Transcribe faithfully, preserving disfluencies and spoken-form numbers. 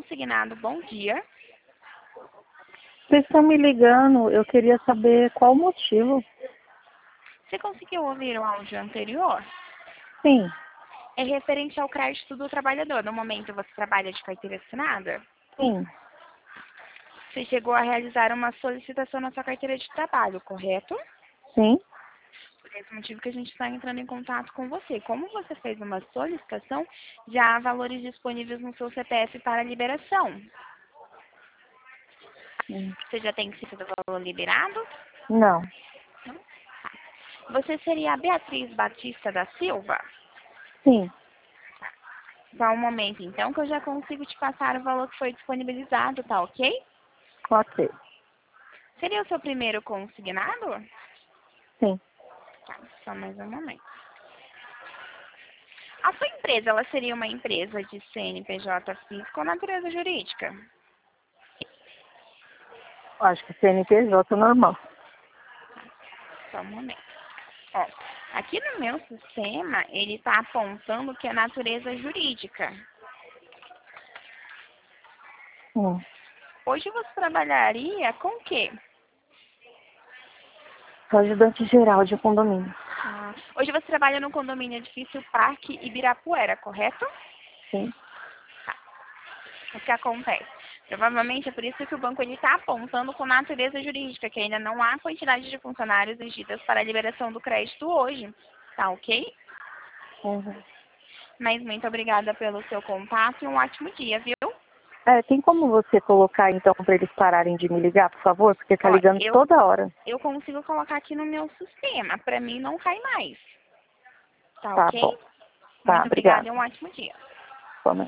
consignado. Bom dia. Vocês estão me ligando, eu queria saber qual o motivo. Você conseguiu ouvir o áudio anterior? Sim, É referente ao crédito do trabalhador. No momento você trabalha de carteira assinada? sim, Você chegou a realizar uma solicitação na sua carteira de trabalho, correto? sim. Por esse motivo que a gente está entrando em contato com você. Como você fez uma solicitação, já há valores disponíveis no seu C P F para liberação. Hum, Você já tem sido valor liberado? Não, Você seria a Beatriz Batista da Silva? sim, Só um momento, então, que eu já consigo te passar o valor que foi disponibilizado, tá ok? ok, Seria o seu primeiro consignado? sim. Tá, só mais um momento. A sua empresa, ela seria uma empresa de C N P J física ou natureza jurídica? Acho que C N P J é normal. Só um momento. Ó, aqui no meu sistema, ele está apontando que é natureza jurídica. Hum. Hoje você trabalharia com o quê? Sou ajudante geral de condomínio. Ah, hoje você trabalha no condomínio Edifício Parque Ibirapuera, correto? Sim. O que acontece? Provavelmente é por isso que o banco está apontando com natureza jurídica, que ainda não há quantidade de funcionários exigidas para a liberação do crédito hoje. Tá ok? Uhum. Mas muito obrigada pelo seu contato e um ótimo dia, viu? É, tem como você colocar então para eles pararem de me ligar, por favor? Porque tá Ó, ligando eu, toda hora. eu consigo colocar aqui no meu sistema. Para mim não cai mais. Tá Tá ok? bom. Tá, Muito obrigada obrigada. e um ótimo dia.